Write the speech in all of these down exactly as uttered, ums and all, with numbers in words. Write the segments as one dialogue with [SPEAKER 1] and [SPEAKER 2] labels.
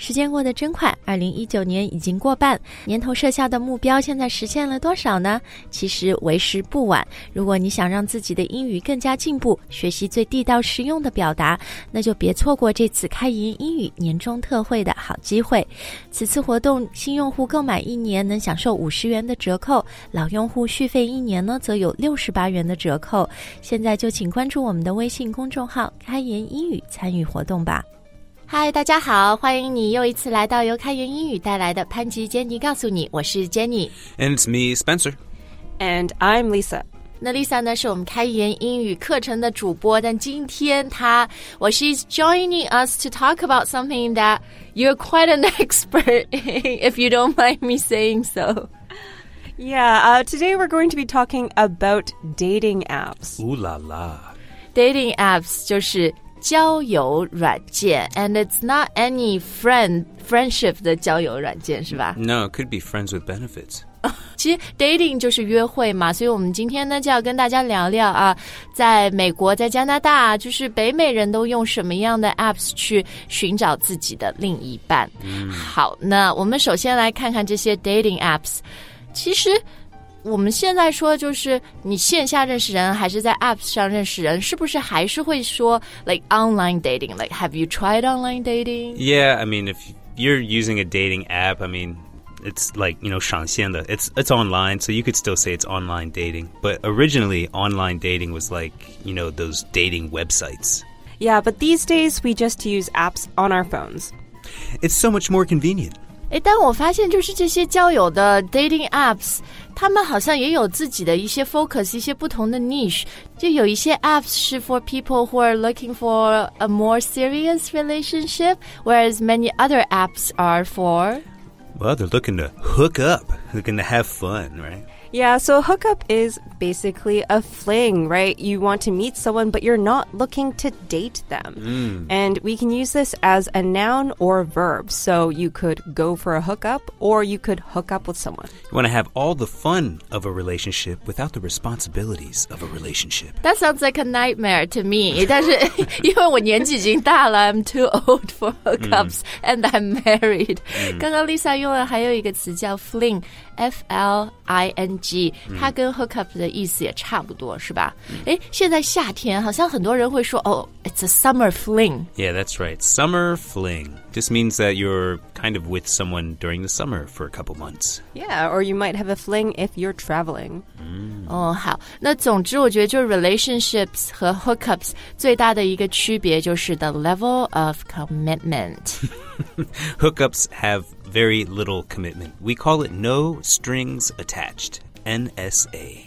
[SPEAKER 1] 时间过得真快，二零一九年已经过半，年头设下的目标现在实现了多少呢？其实为时不晚。如果你想让自己的英语更加进步，学习最地道实用的表达，那就别错过这次开言英语年终特惠的好机会。此次活动，新用户购买一年能享受五十元的折扣，老用户续费一年呢，则有六十八元的折扣。现在就请关注我们的微信公众号开言英语参与活动吧。嗨，大家好，欢迎你又一次来到由开言英语带来的潘吉坚尼告诉你，我是 Jenny。
[SPEAKER 2] And it's me, Spencer.
[SPEAKER 3] And I'm Lisa.
[SPEAKER 1] 那 Lisa 呢是我们开言英语课程的主播，但今天她well, she's joining us to talk about something that you're quite an expert in, if you don't mind me saying so.
[SPEAKER 3] Yeah, uh, today we're going to be talking about dating apps.
[SPEAKER 2] Ooh la la.
[SPEAKER 1] Dating apps 就是交友软件 and it's not any friend friendship 的交友软件是吧？
[SPEAKER 2] No, it could be friends with benefits.
[SPEAKER 1] 其实 dating 就是约会嘛，所以我们今天呢就要跟大家聊聊啊，在美国在加拿大就是北美人都用什么样的 apps 去寻找自己的另一半、嗯、好，那我们首先来看看这些 dating apps。其实我们现在说就是你线下认识人还是在 apps 上认识人，是不是还是会说 like online dating, like have you tried online dating?
[SPEAKER 2] Yeah, I mean if you're using a dating app, I mean it's like, you know, 上线的 it's it's online, so you could still say it's online dating, but originally online dating was like, you know, those dating websites.
[SPEAKER 3] Yeah, but these days we just use apps on our phones.
[SPEAKER 2] It's so much more convenient.
[SPEAKER 1] 诶，但我发现就是这些交友的 dating apps 他们好像也有自己的一些 focus 一些不同的 niche， 就有一些 apps 是 for people who are looking for a more serious relationship, whereas many other apps are for
[SPEAKER 2] Well, they're looking to hook up, looking to have fun, right?
[SPEAKER 3] Yeah, so hookup is basically a fling, right? You want to meet someone, but you're not looking to date them. Mm. And we can use this as a noun or a verb. So you could go for a hookup, or you could hook up with someone.
[SPEAKER 2] You want to have all the fun of a relationship without the responsibilities of a relationship.
[SPEAKER 1] That sounds like a nightmare to me. 但是因为我年纪已经大了 I'm too old for hookups、mm. and I'm married. 刚刚 Lisa 用了还有一个词叫 fling, F L I N G， 它跟 hookup 的意思也差不多是吧？诶，现在夏天好像很多人会说哦 it's a summer fling.
[SPEAKER 2] Yeah, that's right. Summer fling just means that you're kind of with someone during the summer for a couple months.
[SPEAKER 3] Yeah, or you might have a fling if you're traveling.
[SPEAKER 1] 哦，好，那总之我觉得就是 relationships 和 hookups 最大的一个区别就是 the level of commitment.
[SPEAKER 2] Hookups have very little commitment. We call it no strings attached, N S A.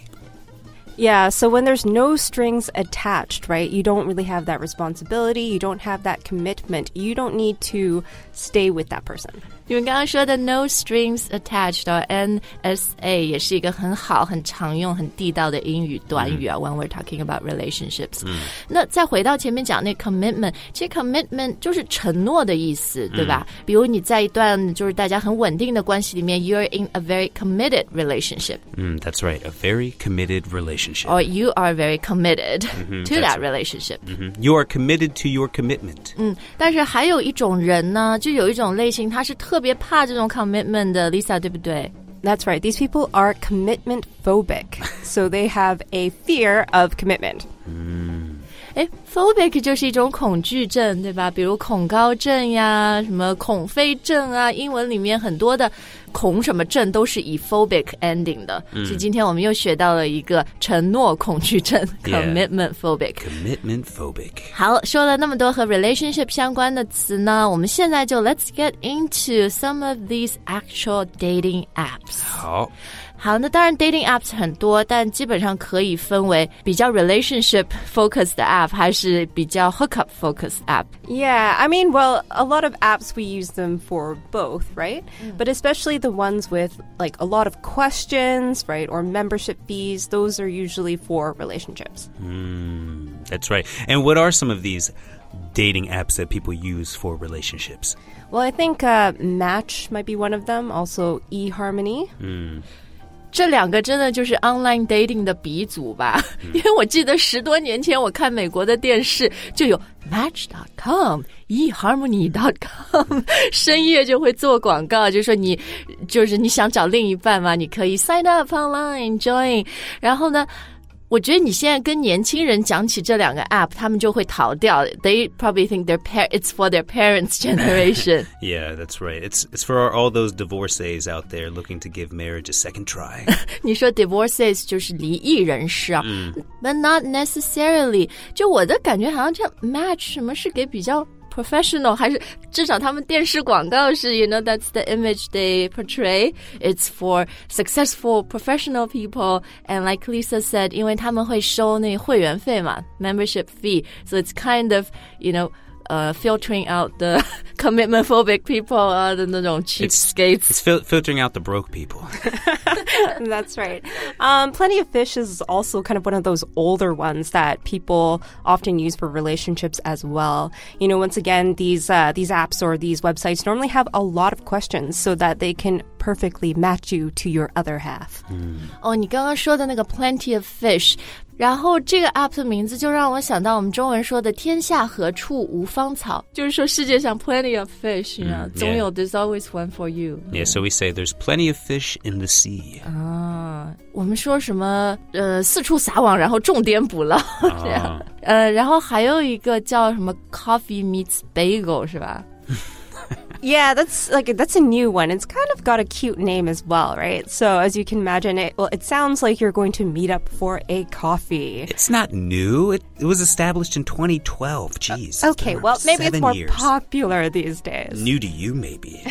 [SPEAKER 3] Yeah, so when there's no strings attached, right, you don't really have that responsibility, you don't have that commitment, you don't need to stay with that person.
[SPEAKER 1] 你们刚刚说的 no strings attached 的 N S A 也是一个很好很常用很地道的英语短语啊、嗯、when we're talking about relationships、嗯、那再回到前面讲那 commitment， 其实 commitment 就是承诺的意思、嗯、对吧？比如你在一段就是大家很稳定的关系里面 you're in a very committed relationship.
[SPEAKER 2] Mm, that's right, a very committed relationship.
[SPEAKER 1] Or you are very committed
[SPEAKER 2] mm-hmm,
[SPEAKER 1] to that relationship.
[SPEAKER 2] Mm-hmm. You are committed to your commitment.
[SPEAKER 1] 嗯，但是还有一种人呢，就有一种类型他是特别怕这种 commitment 的 Lisa 对不对？
[SPEAKER 3] That's right. These people are commitment phobic. So they have a fear of commitment.
[SPEAKER 2] 嗯，
[SPEAKER 1] 诶 phobic 就是一种恐惧症对吧？比如恐高症呀，什么恐飞症啊，英文里面很多的恐什么症都是以 phobic ending 的、嗯、所以今天我们又学到了一个承诺恐惧症、yeah, commitment phobic.
[SPEAKER 2] Commitment phobic.
[SPEAKER 1] 好，说了那么多和 relationship 相关的词呢，我们现在就 let's get into some of these actual dating apps.
[SPEAKER 2] 好
[SPEAKER 1] 好，那当然 dating apps 很多，但基本上可以分为比较 relationship focused 的 app 还是比较 hookup focused app.
[SPEAKER 3] Yeah, I mean, well, a lot of apps we use them for both, right? Mm. But especially the ones with like a lot of questions, right, or membership fees, those are usually for relationships.
[SPEAKER 2] Mm, that's right. And what are some of these dating apps that people use for relationships?
[SPEAKER 3] Well, I think uh, Match might be one of them, also eHarmony.
[SPEAKER 2] Mm.
[SPEAKER 1] 这两个真的就是 online dating 的鼻祖吧，因为我记得十多年前我看美国的电视就有 match dot com eHarmony dot com 深夜就会做广告，就说你就是你想找另一半嘛，你可以 sign up online join， 然后呢我觉得你现在跟年轻人讲起这两个 app 他们就会逃掉 They probably think their par- it's for their parents' generation
[SPEAKER 2] Yeah, that's right. It's it's for all those divorcees out there looking to give marriage a second try.
[SPEAKER 1] 你说 divorcees 就是离异人士啊、嗯、But not necessarily 就我的感觉好像这 match 什么是给比较professional 还是至少他们电视广告是 you know that's the image they portray it's for successful professional people and like Lisa said 因为他们会收那会员费嘛 membership fee so it's kind of you know Uh, filtering out the commitment phobic people 啊、uh, 的那种 cheapskates.
[SPEAKER 2] It's, it's fil- filtering out the broke people.
[SPEAKER 3] That's right. Um, Plenty of Fish is also kind of one of those older ones that people often use for relationships as well. You know, once again, these uh, these apps or these websites normally have a lot of questions so that they can perfectly match you to your other half.
[SPEAKER 1] 哦，你刚刚说的那个 Plenty of Fish。然后这个 app 的名字就让我想到我们中文说的天下何处无芳草，就是说世界上 plenty of fish， you know, 总有 there's always one for you.
[SPEAKER 2] Yeah, so we say there's plenty of fish in the sea.
[SPEAKER 1] 啊，我们说什么呃四处撒网，然后重点捕捞。啊、呃，然后还有一个叫什么 Coffee Meets Bagel 是吧？
[SPEAKER 3] Yeah, that's like that's a new one. It's kind of got a cute name as well, right? So as you can imagine, it well, it sounds like you're going to meet up for a coffee.
[SPEAKER 2] It's not new. It, it was established in twenty twelve. Jeez.
[SPEAKER 3] Uh, okay, well, maybe it's more
[SPEAKER 2] years.
[SPEAKER 3] popular these days.
[SPEAKER 2] New to you, maybe.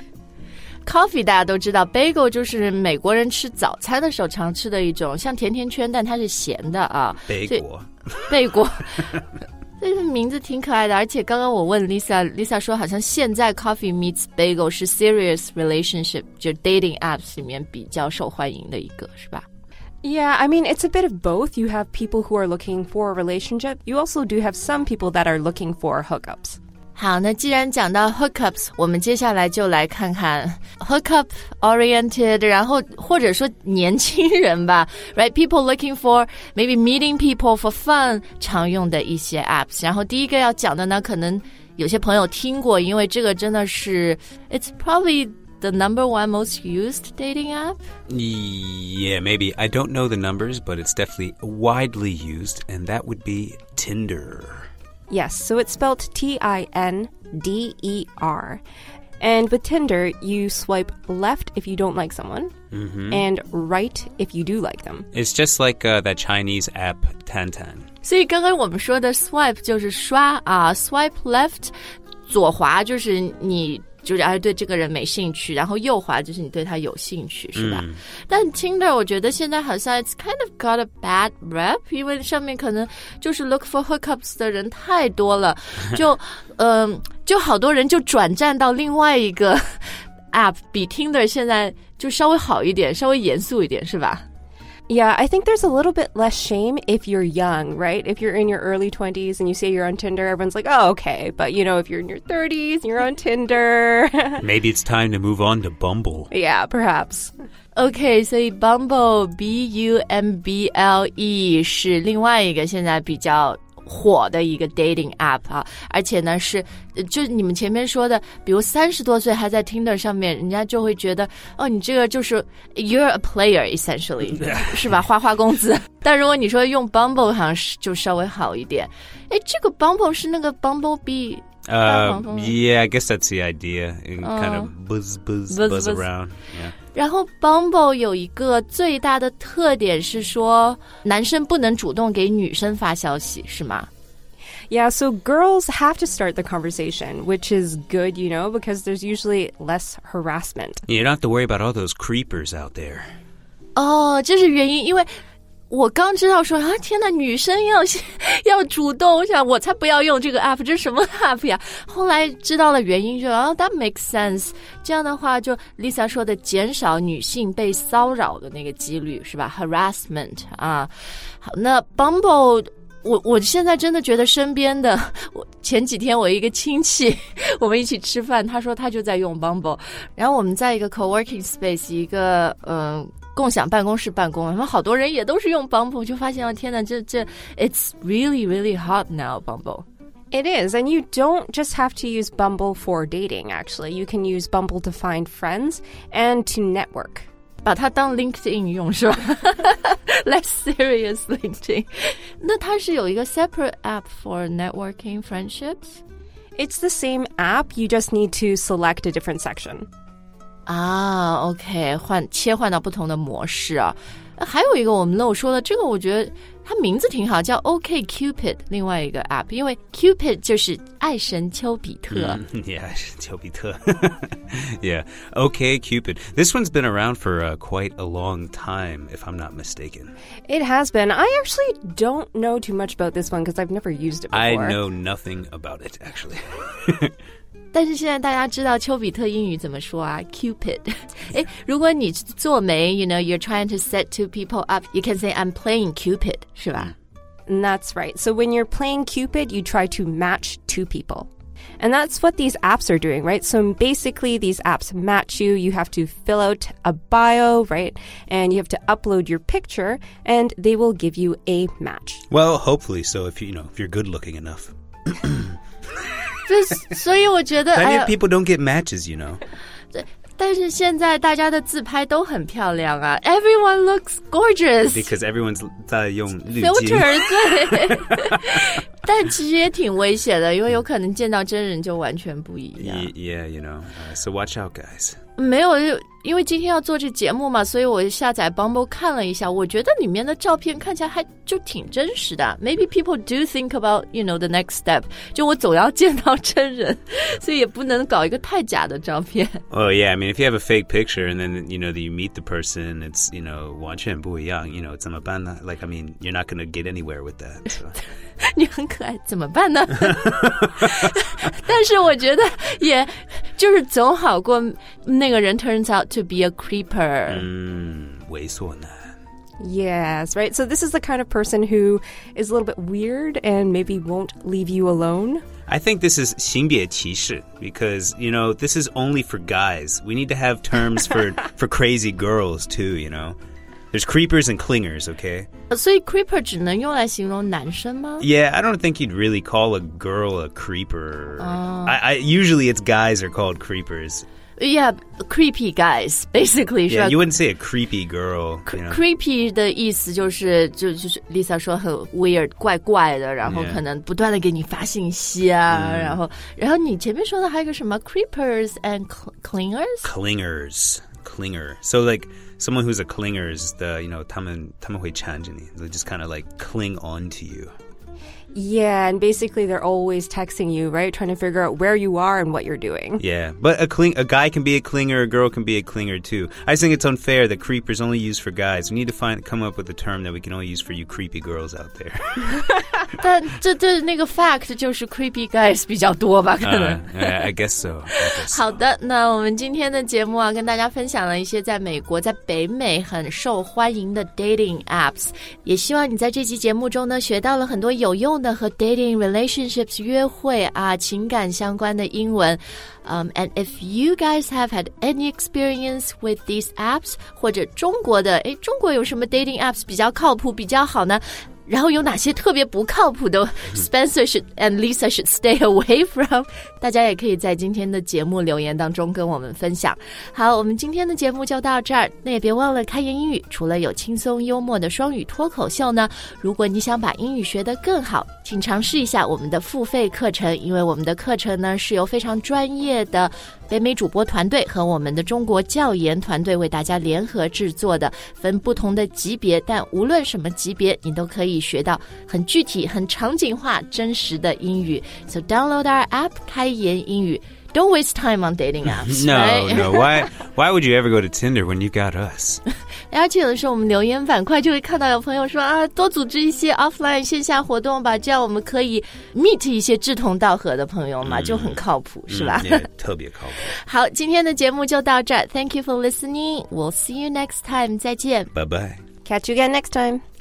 [SPEAKER 1] Coffee 大家都知道 bagel 就是美国人吃早餐的时候常吃的一种像甜甜圈，但它是咸的啊。
[SPEAKER 2] 贝果。
[SPEAKER 1] 贝果。这个名字挺可爱的，而且刚刚我问 Lisa Lisa 说好像现在 Coffee Meets Bagel 是 serious relationship 就 dating apps 里面比较受欢迎的一个是吧？
[SPEAKER 3] Yeah, I mean, it's a bit of both. You have people who are looking for a relationship. You also do have some people that are looking for hookups.
[SPEAKER 1] 好，那既然讲到 hookups 我们接下来就来看看 hookup oriented 然后或者说年轻人吧 right people looking for maybe meeting people for fun 常用的一些 apps 然后第一个要讲的呢可能有些朋友听过因为这个真的是 it's probably the number one most used dating app?
[SPEAKER 2] Yeah, maybe. I don't know the numbers, but it's definitely widely used, and that would be Tinder.
[SPEAKER 3] Yes, so it's spelled T I N D E R. And with Tinder, you swipe left if you don't like someone, mm-hmm. and right if you do like them.
[SPEAKER 2] It's just like uh, that Chinese app, Tantan.
[SPEAKER 1] 所以刚刚我们说的 swipe 就是刷啊 swipe left 左滑就是你就是哎对这个人没兴趣，然后右滑就是你对他有兴趣，是吧？嗯、但 Tinder 我觉得现在好像 it's kind of got a bad rep， 因为上面可能就是 look for hookups 的人太多了，就嗯、呃，就好多人就转战到另外一个 app， 比 Tinder 现在就稍微好一点，稍微严肃一点，是吧
[SPEAKER 3] ？Yeah, I think there's a little bit less shame if you're young, right? If you're in your early twenties and you say you're on Tinder, everyone's like, oh, okay. But, you know, if you're in your thirties and you're on Tinder...
[SPEAKER 2] Maybe it's time to move on to Bumble.
[SPEAKER 3] Yeah, perhaps.
[SPEAKER 1] Okay, 所以 Bumble, B U M B L E 是另外一个现在比较火的一个 dating app 啊，而且呢是就你们前面说的比如三十多岁还在 Tinder 上面人家就会觉得哦你这个就是 you're a player essentially 是吧花花公子但如果你说用 Bumble 好像是就稍微好一点诶这个 Bumble 是那个 Bumblebee
[SPEAKER 2] Uh, yeah, I guess that's the idea. It uh, kind of buzz, buzz, buzz, buzz around. Yeah.
[SPEAKER 1] 然后 Bumble 有一个最大的特点是说男生不能主动给女生发消息，是吗
[SPEAKER 3] ？Yeah, so girls have to start the conversation, which is good, you know, because there's usually less harassment.
[SPEAKER 2] You don't have to worry about all those creepers out there.
[SPEAKER 1] 哦，这是原因，因为我刚知道说啊，天哪，女生要要主动，我想我才不要用这个 app， 这是什么 app 呀？后来知道了原因，就啊 ，that makes sense。这样的话，就 Lisa 说的，减少女性被骚扰的那个几率，是吧 ？harassment 啊，好，那 Bumble。我我现在真的觉得身边的，我前几天我一个亲戚，我们一起吃饭，他说他就在用 Bumble， 然后我们在一个 co-working space， 一个嗯、呃、 共享办公室办公，然后好多人也都是用 Bumble， 就发现哦，天哪，这这 it's really really hot now Bumble。It
[SPEAKER 3] is, and you don't just have to use Bumble for dating, actually. You can use Bumble to find friends and to network.
[SPEAKER 1] 把它当 LinkedIn 用是吧？Less serious LinkedIn. 那它是有一个 separate app for networking friendships?
[SPEAKER 3] It's the same app, you just need to select a different section.
[SPEAKER 1] 啊 OK 换切换到不同的模式啊。还有一个我们漏说的，这个我觉得它名字挺好，叫 OkCupid 另外一个 app， 因为 Cupid 就是爱神丘比特。
[SPEAKER 2] Mm, yeah, 爱神丘比特。Yeah, OkCupid. This one's been around for uh, quite a long time, if I'm not mistaken.
[SPEAKER 3] It has been. I actually don't know too much about this one because I've never used it before.
[SPEAKER 2] I know nothing about it, actually.
[SPEAKER 1] 但是现在大家知道丘比特英语怎么说啊 Cupid 诶如果你做媒 you know you're trying to set two people up you can say I'm playing Cupid 是吧
[SPEAKER 3] And that's right. So when you're playing Cupid you try to match two people. And that's what these apps are doing, right? So basically these apps match you. You have to fill out a bio, right? And you have to upload your picture and they will give you a match.
[SPEAKER 2] Well, hopefully so if you, you know if you're good looking enough.
[SPEAKER 1] 所以我觉得
[SPEAKER 2] Many people don't get matches, you know.
[SPEAKER 1] 但是现在大家的自拍都很漂亮啊 Everyone looks gorgeous
[SPEAKER 2] Because everyone's 在用滤镜
[SPEAKER 1] Filter 对但其实也挺危险的因为有可能见到真人就完全不一样
[SPEAKER 2] Yeah, you know. Uh, so watch out, guys.
[SPEAKER 1] 没有因为今天要做这节目嘛所以我下载 Bumble 看了一下我觉得里面的照片看起来还就挺真实的 Maybe people do think about, you know, the next step 就我总要见到真人所以也不能搞一个太假的照片
[SPEAKER 2] Oh, yeah. I mean, if you have a fake picture and then, you know, you meet the person, it's, you know, 完全不一样 you know, 怎么办呢 Like, I mean, you're not going to get anywhere with that. So.
[SPEAKER 1] 你很可爱怎么办呢但是我觉得也就是总好过那个人 turns out to be a creeper
[SPEAKER 2] 嗯猥琐男
[SPEAKER 3] Yes, right. So this is the kind of person who is a little bit weird and maybe won't leave you alone.
[SPEAKER 2] I think this is 性别歧视 because, you know, this is only for guys. We need to have terms for, for crazy girls too, you know. There's creepers and clingers, okay?
[SPEAKER 1] 所以 creeper 只能用来形容男生吗
[SPEAKER 2] Yeah, I don't think you'd really call a girl a creeper. I, I, usually it's guys are called creepers.
[SPEAKER 1] Yeah, creepy guys, basically.
[SPEAKER 2] Yeah, you wouldn't say a creepy girl. You know?
[SPEAKER 1] Creepy 的意思就是就就是 Lisa 说很 weird 怪怪的然后可能不断的给你发信息啊
[SPEAKER 2] Yeah.
[SPEAKER 1] 然后然后你前面说的还有个什么 creepers and clingers?
[SPEAKER 2] Clingers. Clinger. So like someone who's a clinger is the, you know, 他们他们会缠着你 They just kind of like cling on to you.
[SPEAKER 3] Yeah, and basically they're always texting you, right? Trying to figure out where you are and what you're doing.
[SPEAKER 2] Yeah, but a cling a guy can be a clinger, a girl can be a clinger too. I just think it's unfair that creeper's only used for guys. We need to find come up with a term that we can only use for you creepy girls out there.
[SPEAKER 1] 但这这那个 fact 就是 creepy guys 比较多吧可能
[SPEAKER 2] uh, I guess so. I guess so.
[SPEAKER 1] 好的那我们今天的节目啊跟大家分享了一些在美国在北美很受欢迎的 dating apps 也希望你在这期节目中呢学到了很多有用的和 dating relationships 约会啊情感相关的英文 um, and if you guys have had any experience with these apps 或者中国的诶中国有什么 dating apps 比较靠谱比较好呢然后有哪些特别不靠谱的 Spencer should and Lisa should stay away from 大家也可以在今天的节目留言当中跟我们分享好我们今天的节目就到这儿那也别忘了开言英语除了有轻松幽默的双语脱口秀呢如果你想把英语学得更好请尝试一下我们的付费课程因为我们的课程呢是由非常专业的北美主播团队和我们的中国教研团队为大家联合制作的分不同的级别但无论什么级别你都可以学到很具体很场景化真实的英语 So download our app 开言英语 Don't waste time on dating apps
[SPEAKER 2] No,
[SPEAKER 1] right?
[SPEAKER 2] no Why, why would you ever go to Tinder when you got us?
[SPEAKER 1] 而且有的时候我们留言板块就会看到有朋友说啊，多组织一些 offline 线下活动吧这样我们可以 meet 一些志同道合的朋友嘛、嗯、就很靠谱是吧、
[SPEAKER 2] 嗯、yeah, 特别靠谱
[SPEAKER 1] 好今天的节目就到这儿 Thank you for listening We'll see you next time 再见
[SPEAKER 2] Bye bye
[SPEAKER 3] Catch you again next time